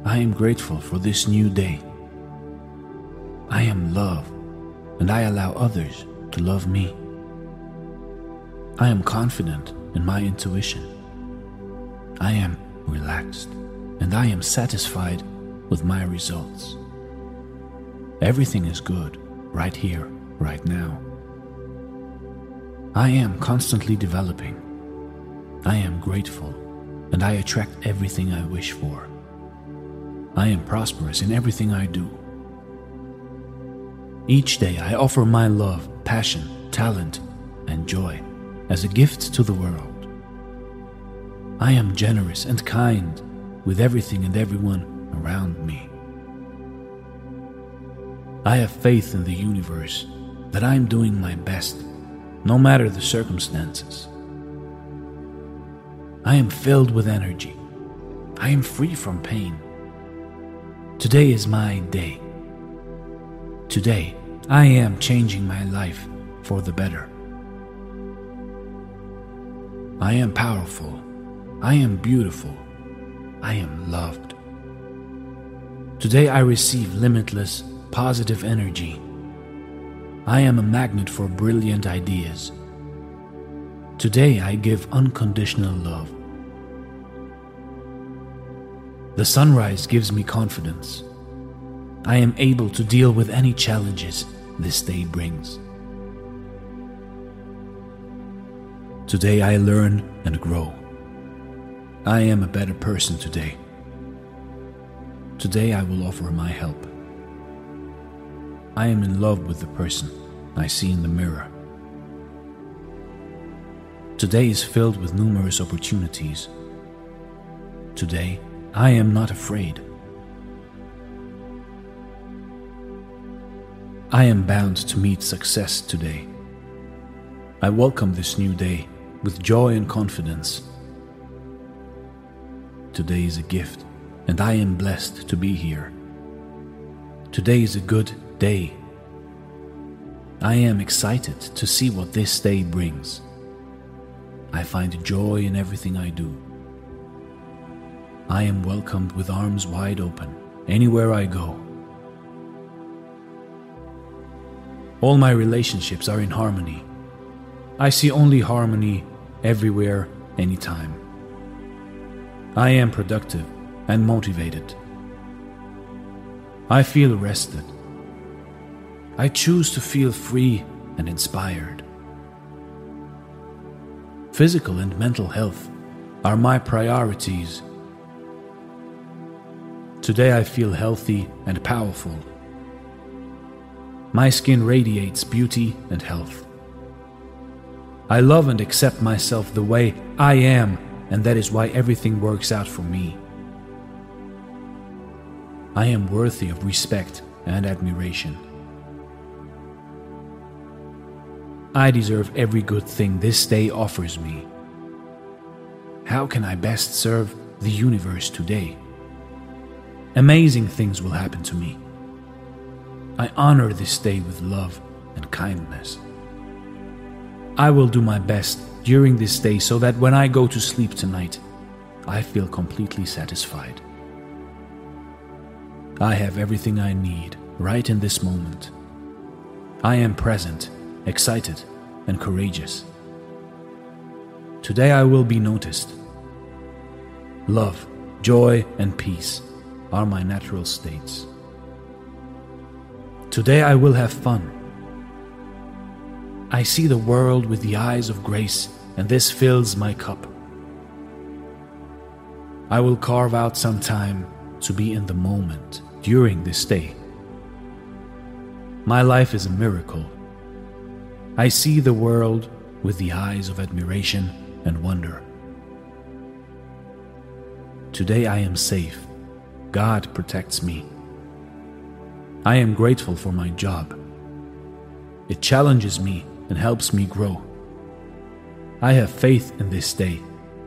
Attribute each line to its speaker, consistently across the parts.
Speaker 1: I am grateful for this new day. I am love, and I allow others to love me. I am confident in my intuition. I am relaxed, and I am satisfied with my results. Everything is good right here, right now. I am constantly developing. I am grateful, and I attract everything I wish for. I am prosperous in everything I do. Each day I offer my love, passion, talent, and joy as a gift to the world. I am generous and kind with everything and everyone around me. I have faith in the universe that I am doing my best, no matter the circumstances. I am filled with energy. I am free from pain. Today is my day. Today, I am changing my life for the better. I am powerful. I am beautiful. I am loved. Today I receive limitless, positive energy. I am a magnet for brilliant ideas. Today I give unconditional love. The sunrise gives me confidence. I am able to deal with any challenges this day brings. Today I learn and grow. I am a better person today. Today I will offer my help. I am in love with the person I see in the mirror. Today is filled with numerous opportunities. Today I am not afraid. I am bound to meet success today. I welcome this new day with joy and confidence. Today is a gift, and I am blessed to be here. Today is a good day. I am excited to see what this day brings. I find joy in everything I do. I am welcomed with arms wide open anywhere I go. All my relationships are in harmony. I see only harmony everywhere, anytime. I am productive and motivated. I feel rested. I choose to feel free and inspired. Physical and mental health are my priorities. Today I feel healthy and powerful. My skin radiates beauty and health. I love and accept myself the way I am, and that is why everything works out for me. I am worthy of respect and admiration. I deserve every good thing this day offers me. How can I best serve the universe today? Amazing things will happen to me. I honor this day with love and kindness. I will do my best during this day so that when I go to sleep tonight, I feel completely satisfied. I have everything I need right in this moment. I am present, excited, and courageous. Today I will be noticed. Love, joy, and peace are my natural states. Today I will have fun. I see the world with the eyes of grace, and this fills my cup. I will carve out some time to be in the moment during this day. My life is a miracle. I see the world with the eyes of admiration and wonder. Today I am safe. God protects me. I am grateful for my job. It challenges me and helps me grow. I have faith in this day.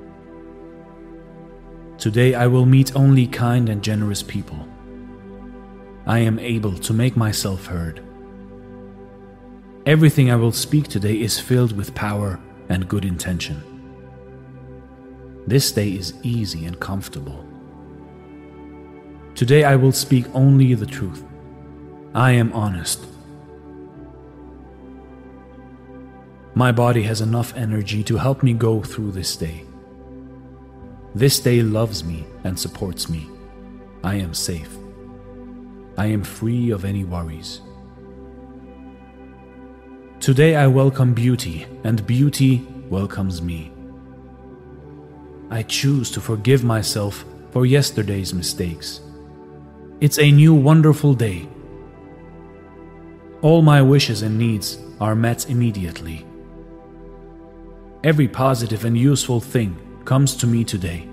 Speaker 1: Today I will meet only kind and generous people. I am able to make myself heard. Everything I will speak today is filled with power and good intention. This day is easy and comfortable. Today I will speak only the truth. I am honest. My body has enough energy to help me go through this day. This day loves me and supports me. I am safe. I am free of any worries. Today I welcome beauty, and beauty welcomes me. I choose to forgive myself for yesterday's mistakes. It's a new wonderful day. All my wishes and needs are met immediately. Every positive and useful thing comes to me today.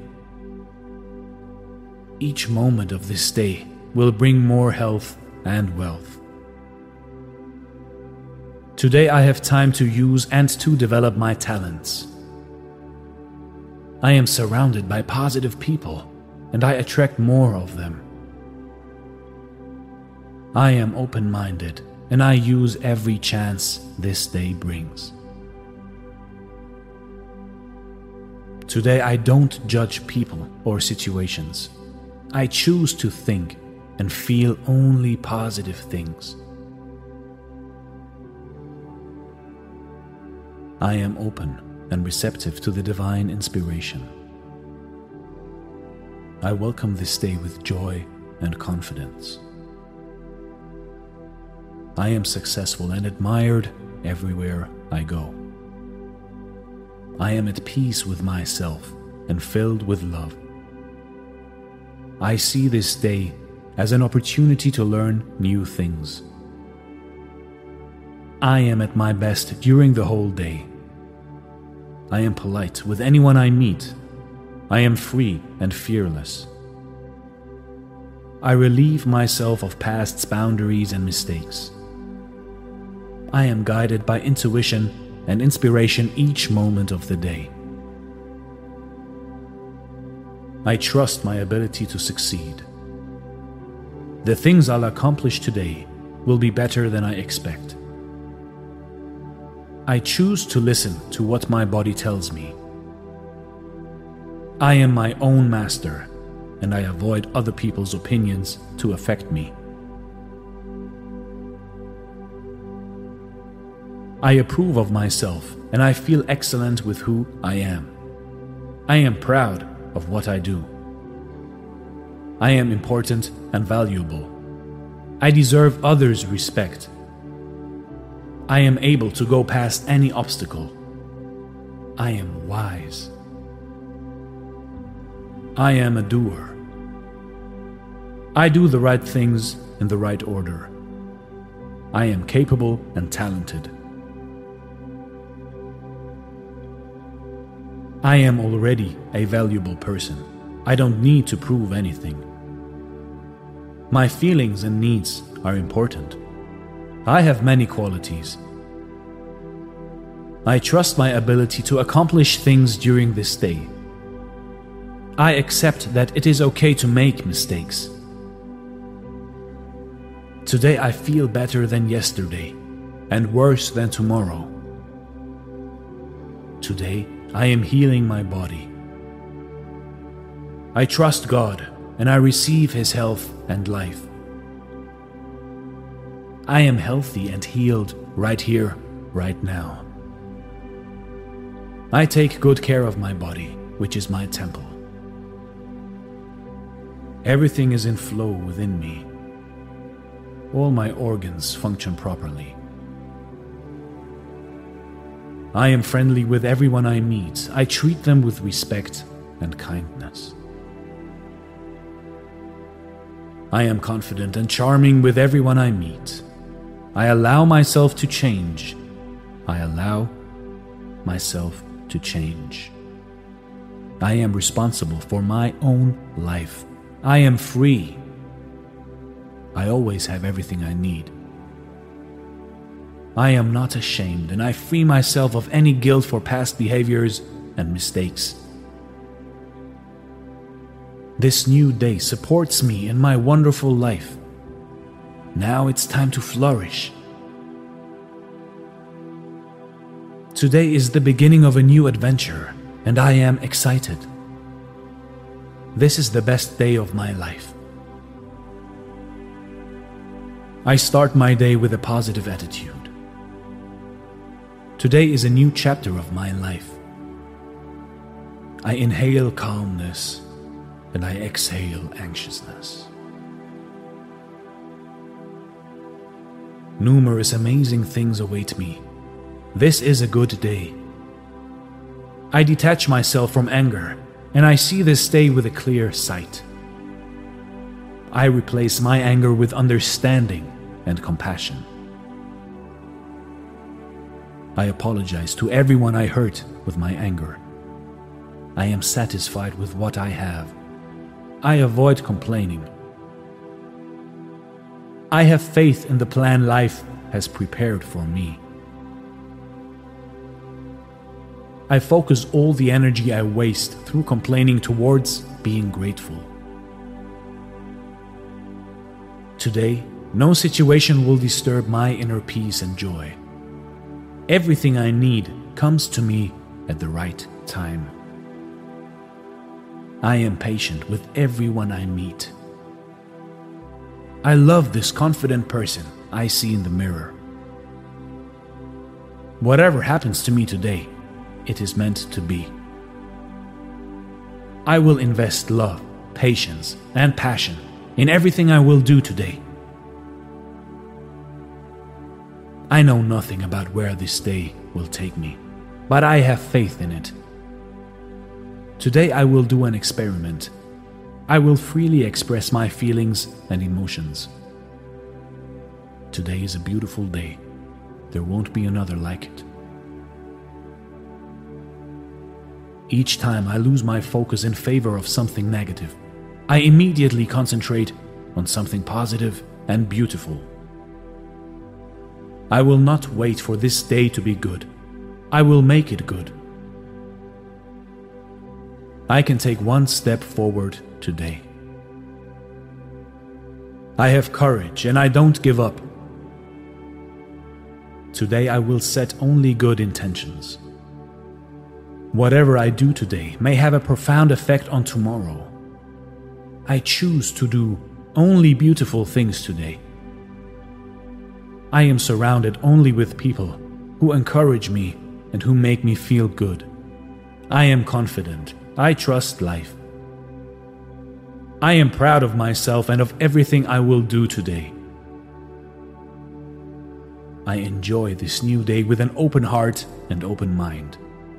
Speaker 1: Each moment of this day will bring more health and wealth. Today I have time to use and to develop my talents. I am surrounded by positive people, and I attract more of them. I am open-minded, and I use every chance this day brings. Today I don't judge people or situations. I choose to think and feel only positive things. I am open and receptive to the divine inspiration. I welcome this day with joy and confidence. I am successful and admired everywhere I go. I am at peace with myself and filled with love. I see this day as an opportunity to learn new things. I am at my best during the whole day. I am polite with anyone I meet. I am free and fearless. I relieve myself of past boundaries and mistakes. I am guided by intuition and inspiration each moment of the day. I trust my ability to succeed. The things I'll accomplish today will be better than I expect. I choose to listen to what my body tells me. I am my own master, and I avoid other people's opinions to affect me. I approve of myself, and I feel excellent with who I am. I am proud of what I do. I am important and valuable. I deserve others' respect. I am able to go past any obstacle. I am wise. I am a doer. I do the right things in the right order. I am capable and talented. I am already a valuable person. I don't need to prove anything. My feelings and needs are important. I have many qualities. I trust my ability to accomplish things during this day. I accept that it is okay to make mistakes. Today I feel better than yesterday and worse than tomorrow. Today I am healing my body. I trust God and I receive His health and life. I am healthy and healed right here, right now. I take good care of my body, which is my temple. Everything is in flow within me. All my organs function properly. I am friendly with everyone I meet. I treat them with respect and kindness. I am confident and charming with everyone I meet. I allow myself to change. I allow myself to change. I am responsible for my own life. I am free. I always have everything I need. I am not ashamed, and I free myself of any guilt for past behaviors and mistakes. This new day supports me in my wonderful life. Now it's time to flourish. Today is the beginning of a new adventure, and I am excited. This is the best day of my life. I start my day with a positive attitude. Today is a new chapter of my life. I inhale calmness and I exhale anxiousness. Numerous amazing things await me. This is a good day. I detach myself from anger, and I see this day with a clear sight. I replace my anger with understanding and compassion. I apologize to everyone I hurt with my anger. I am satisfied with what I have. I avoid complaining. I have faith in the plan life has prepared for me. I focus all the energy I waste through complaining towards being grateful. Today, no situation will disturb my inner peace and joy. Everything I need comes to me at the right time. I am patient with everyone I meet. I love this confident person I see in the mirror. Whatever happens to me today, it is meant to be. I will invest love, patience, and passion in everything I will do today. I know nothing about where this day will take me, but I have faith in it. Today I will do an experiment. I will freely express my feelings and emotions. Today is a beautiful day. There won't be another like it. Each time I lose my focus in favor of something negative, I immediately concentrate on something positive and beautiful. I will not wait for this day to be good. I will make it good. I can take one step forward today. I have courage and I don't give up. Today I will set only good intentions. Whatever I do today may have a profound effect on tomorrow. I choose to do only beautiful things today. I am surrounded only with people who encourage me and who make me feel good. I am confident. I trust life. I am proud of myself and of everything I will do today. I enjoy this new day with an open heart and open mind.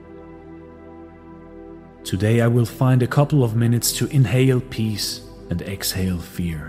Speaker 1: Today I will find a couple of minutes to inhale peace and exhale fear.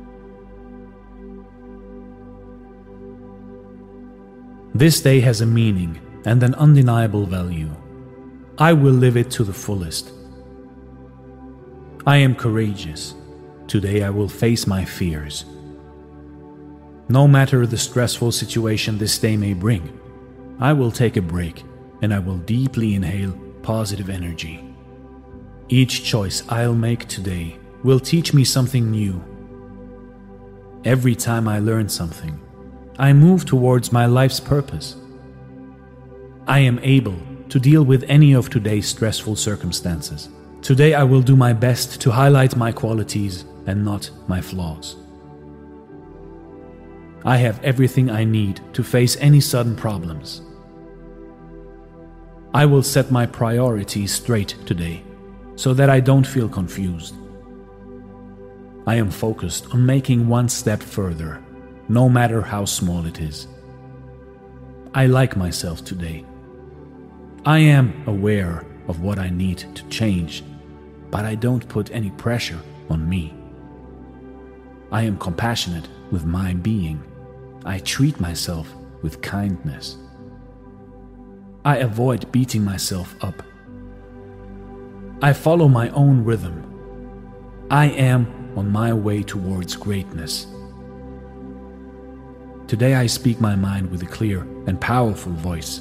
Speaker 1: This day has a meaning and an undeniable value. I will live it to the fullest. I am courageous. Today I will face my fears. No matter the stressful situation this day may bring, I will take a break and I will deeply inhale positive energy. Each choice I'll make today will teach me something new. Every time I learn something, I move towards my life's purpose. I am able to deal with any of today's stressful circumstances. Today I will do my best to highlight my qualities and not my flaws. I have everything I need to face any sudden problems. I will set my priorities straight today so that I don't feel confused. I am focused on making one step further, no matter how small it is. I like myself today. I am aware of what I need to change, but I don't put any pressure on me. I am compassionate with my being. I treat myself with kindness. I avoid beating myself up. I follow my own rhythm. I am on my way towards greatness. Today I speak my mind with a clear and powerful voice.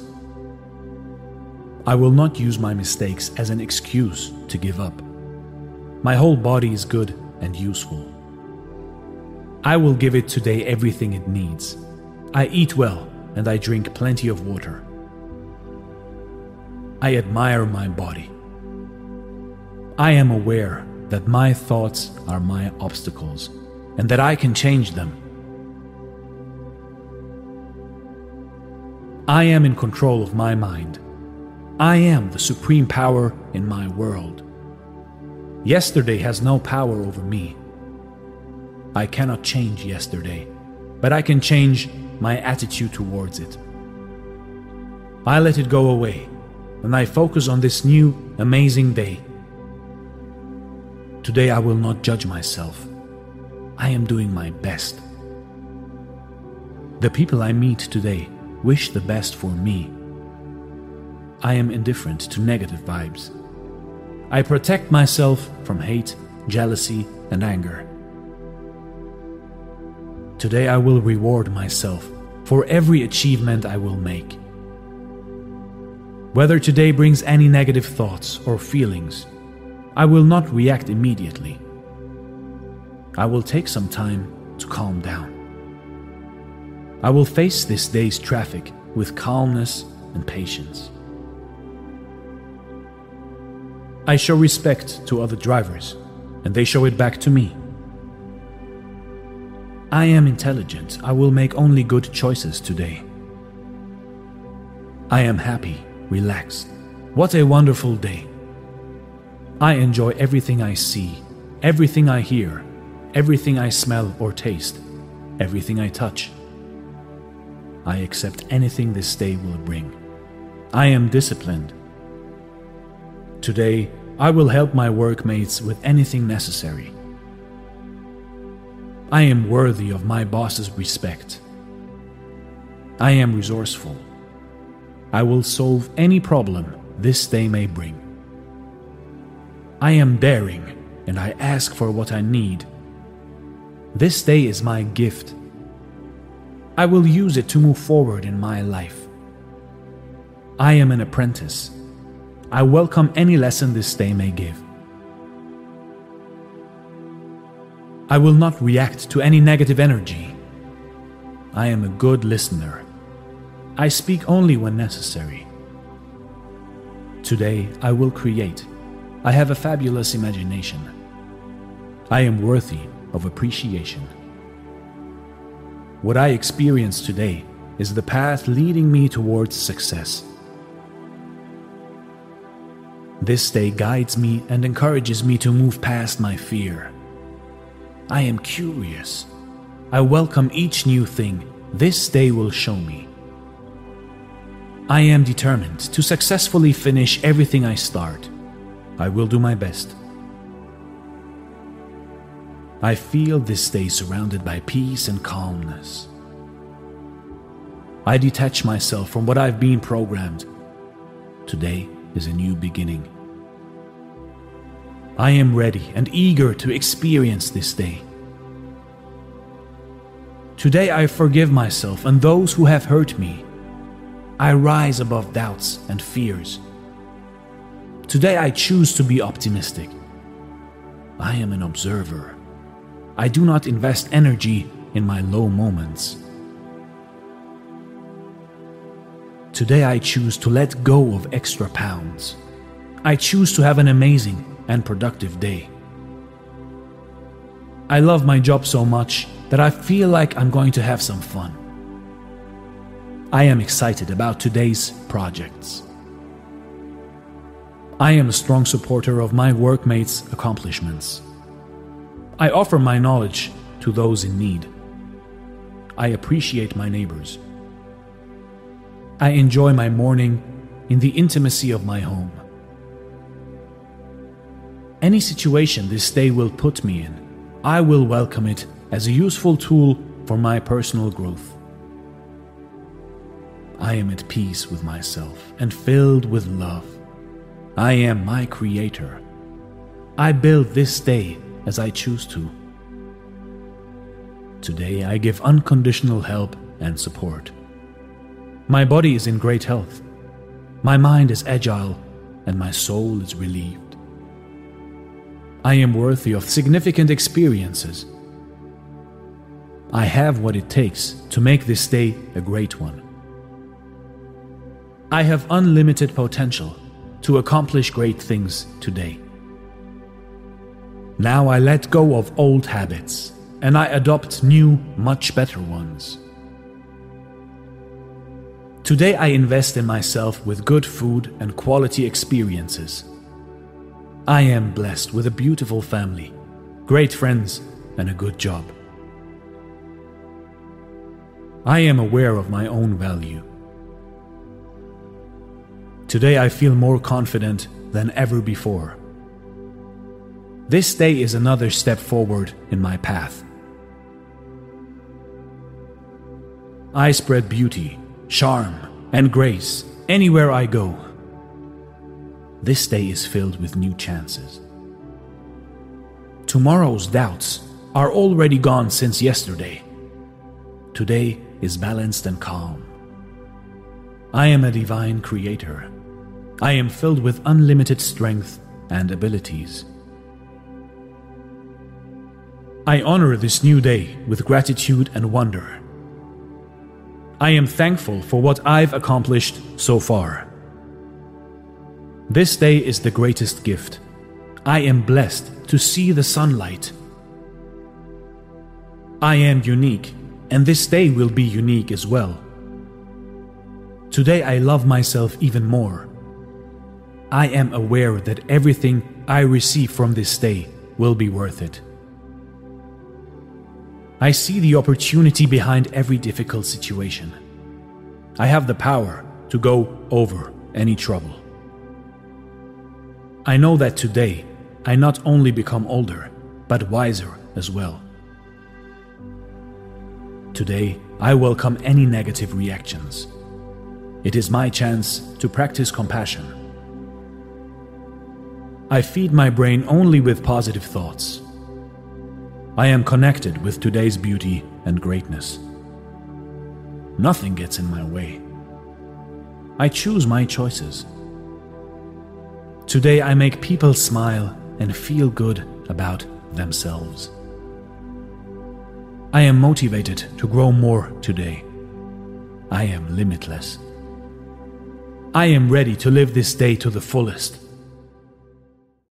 Speaker 1: I will not use my mistakes as an excuse to give up. My whole body is good and useful. I will give it today everything it needs. I eat well and I drink plenty of water. I admire my body. I am aware that my thoughts are my obstacles and that I can change them. I am in control of my mind. I am the supreme power in my world. Yesterday has no power over me. I cannot change yesterday, but I can change my attitude towards it. I let it go away, and I focus on this new, amazing day. Today I will not judge myself. I am doing my best. The people I meet today wish the best for me. I am indifferent to negative vibes. I protect myself from hate, jealousy, and anger. Today I will reward myself for every achievement I will make. Whether today brings any negative thoughts or feelings, I will not react immediately. I will take some time to calm down. I will face this day's traffic with calmness and patience. I show respect to other drivers, and they show it back to me. I am intelligent. I will make only good choices today. I am happy, relaxed. What a wonderful day. I enjoy everything I see, everything I hear, everything I smell or taste, everything I touch. I accept anything this day will bring. I am disciplined. Today, I will help my workmates with anything necessary. I am worthy of my boss's respect. I am resourceful. I will solve any problem this day may bring. I am daring, and I ask for what I need. This day is my gift. I will use it to move forward in my life. I am an apprentice. I welcome any lesson this day may give. I will not react to any negative energy. I am a good listener. I speak only when necessary. Today I will create. I have a fabulous imagination. I am worthy of appreciation. What I experience today is the path leading me towards success. This day guides me and encourages me to move past my fear. I am curious. I welcome each new thing this day will show me. I am determined to successfully finish everything I start. I will do my best. I feel this day surrounded by peace and calmness. I detach myself from what I've been programmed. Today is a new beginning. I am ready and eager to experience this day. Today I forgive myself and those who have hurt me. I rise above doubts and fears. Today I choose to be optimistic. I am an observer. I do not invest energy in my low moments. Today I choose to let go of extra pounds. I choose to have an amazing and productive day. I love my job so much that I feel like I'm going to have some fun. I am excited about today's projects. I am a strong supporter of my workmates' accomplishments. I offer my knowledge to those in need. I appreciate my neighbors. I enjoy my morning in the intimacy of my home. Any situation this day will put me in, I will welcome it as a useful tool for my personal growth. I am at peace with myself and filled with love. I am my creator. I build this day as I choose to. Today I give unconditional help and support. My body is in great health. My mind is agile and my soul is relieved. I am worthy of significant experiences. I have what it takes to make this day a great one. I have unlimited potential to accomplish great things today. Now I let go of old habits and I adopt new, much better ones. Today I invest in myself with good food and quality experiences. I am blessed with a beautiful family, great friends, and a good job. I am aware of my own value. Today I feel more confident than ever before. This day is another step forward in my path. I spread beauty, charm, and grace anywhere I go. This day is filled with new chances. Tomorrow's doubts are already gone since yesterday. Today is balanced and calm. I am a divine creator. I am filled with unlimited strength and abilities. I honor this new day with gratitude and wonder. I am thankful for what I've accomplished so far. This day is the greatest gift. I am blessed to see the sunlight. I am unique, and this day will be unique as well. Today I love myself even more. I am aware that everything I receive from this day will be worth it. I see the opportunity behind every difficult situation. I have the power to go over any trouble. I know that today I not only become older, but wiser as well. Today I welcome any negative reactions. It is my chance to practice compassion. I feed my brain only with positive thoughts. I am connected with today's beauty and greatness. Nothing gets in my way. I choose my choices. Today I make people smile and feel good about themselves. I am motivated to grow more today. I am limitless. I am ready to live this day to the fullest.